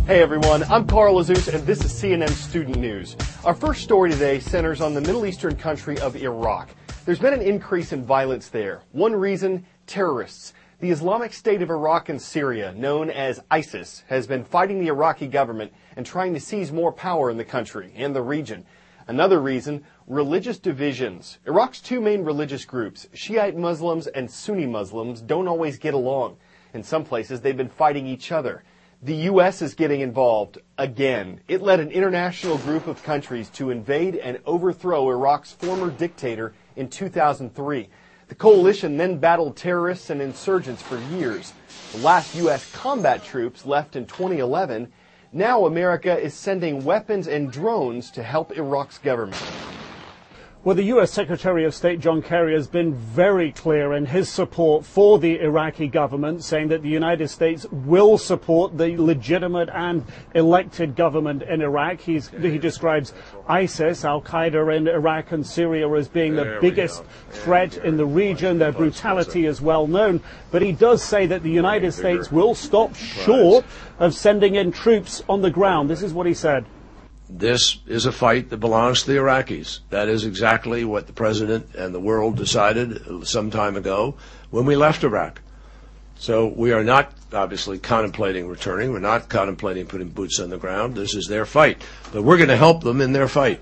Hey everyone, I'm Carl Azus and this is CNN Student News. Our first story today centers on the Middle Eastern country of Iraq. There's been an increase in violence there. One reason, terrorists. The Islamic State of Iraq and Syria, known as ISIS, has been fighting the Iraqi government and trying to seize more power in the country and the region. Another reason, religious divisions. Iraq's two main religious groups, Shiite Muslims and Sunni Muslims, don't always get along. In some places, they've been fighting each other. The U.S. is getting involved again. It led an international group of countries to invade and overthrow Iraq's former dictator in 2003. The coalition then battled terrorists and insurgents for years. The last U.S. combat troops left in 2011. Now America is sending weapons and drones to help Iraq's government. Well, the U.S. Secretary of State John Kerry has been very clear in his support for the Iraqi government, saying that the United States will support the legitimate and elected government in Iraq. He describes ISIS, Al-Qaeda in Iraq and Syria as being the biggest threat in the region. Their brutality is well known. But he does say that the United States will stop short of sending in troops on the ground. This is what he said. This is a fight that belongs to the Iraqis. That is exactly what the president and the world decided some time ago when we left Iraq. So we are not obviously contemplating returning. We're not contemplating putting boots on the ground. This is their fight. But we're going to help them in their fight.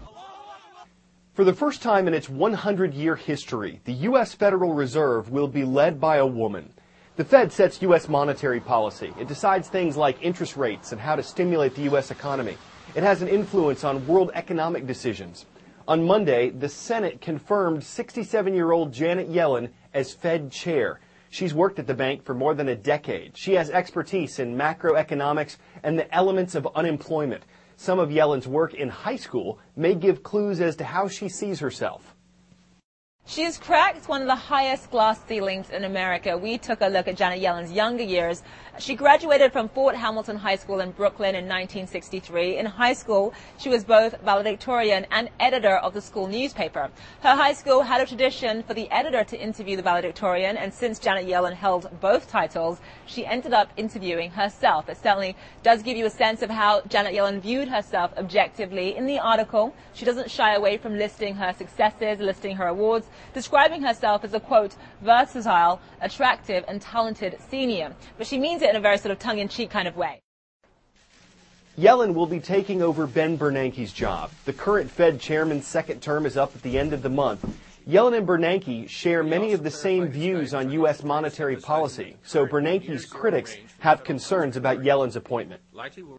For the first time in its 100-year history, the U.S. Federal Reserve will be led by a woman. The Fed sets U.S. monetary policy. It decides things like interest rates and how to stimulate the U.S. economy. It has an influence on world economic decisions. On Monday, the Senate confirmed 67-year-old Janet Yellen as Fed chair. She's worked at the bank for more than a decade. She has expertise in macroeconomics and the elements of unemployment. Some of Yellen's work in high school may give clues as to how she sees herself. She's cracked one of the highest glass ceilings in America. We took a look at Janet Yellen's younger years. She graduated from Fort Hamilton High School in Brooklyn in 1963. In high school, she was both valedictorian and editor of the school newspaper. Her high school had a tradition for the editor to interview the valedictorian, and since Janet Yellen held both titles, she ended up interviewing herself. It certainly does give you a sense of how Janet Yellen viewed herself objectively. In the article, she doesn't shy away from listing her successes, listing her awards, describing herself as a, quote, versatile, attractive, and talented senior. But she means it in a very sort of tongue-in-cheek kind of way. Yellen will be taking over Ben Bernanke's job. The current Fed chairman's second term is up at the end of the month. Yellen and Bernanke share many of the same views on U.S. monetary policy, so Bernanke's critics have concerns about Yellen's appointment.